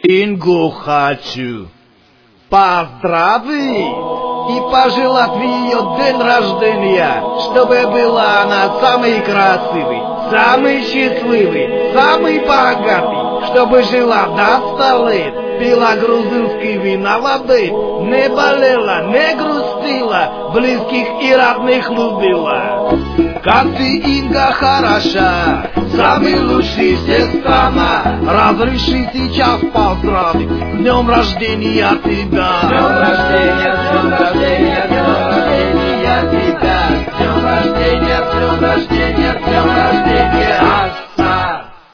Ингу хочу поздравить и пожелать в ее день рождения, чтобы была она самой красивой, самый счастливый, самый богатый, чтобы жила до 100 лет, пила грузинские вина воды, не болела, не грустила, близких и родных любила. Как ты, Инга, хороша, самый лучший сестра, разреши сейчас поздравить, с днем рождения тебя. С днем рождения, с днем рождения, с днем рождения тебя. С днем рождения, с днем рождения, с днем рождения.